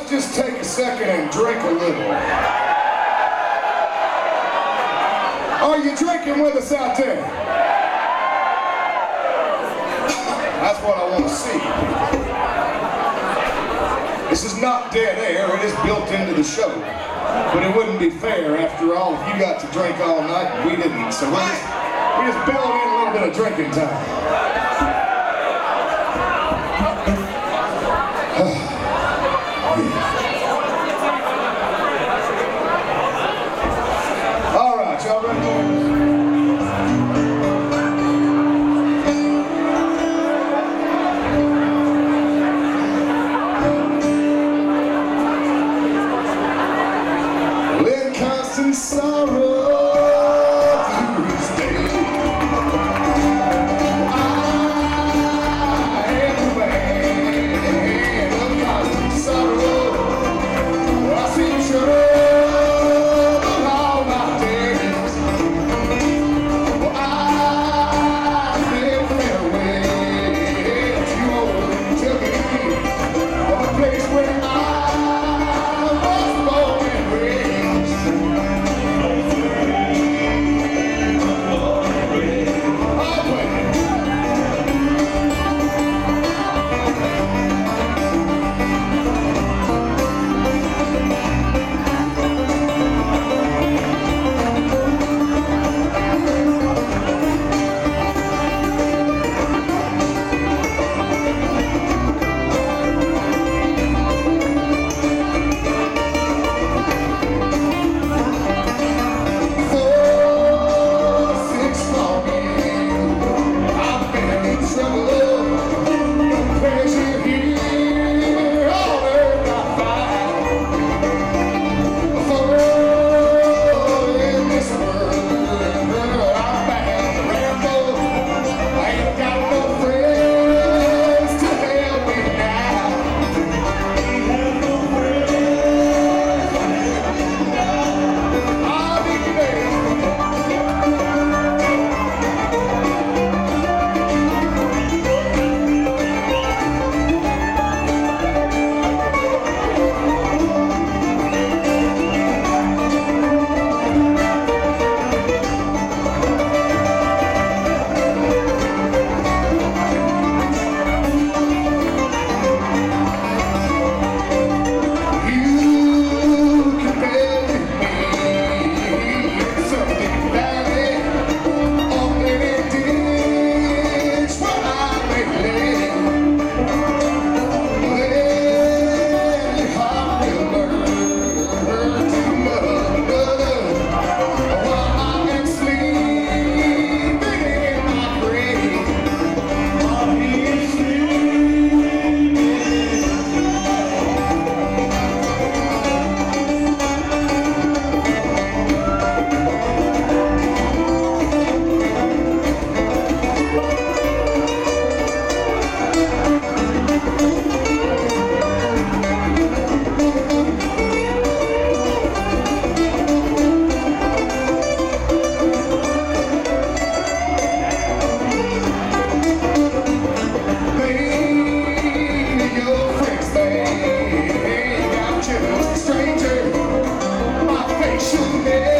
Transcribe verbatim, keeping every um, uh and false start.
let's just take a second and drink a little. Are you drinking with us out there? That's what I want to see. This is not dead air, it is built into the show. But it wouldn't be fair, after all, if you got to drink all night and we didn't. So we just, we just build in a little bit of drinking time. All right, y'all ready? And sorrow through his day. I am the man of constant sorrow. I see trouble all my days. Well, I bid farewell to old Kentucky, a place where I was born and raised. Stranger, my face should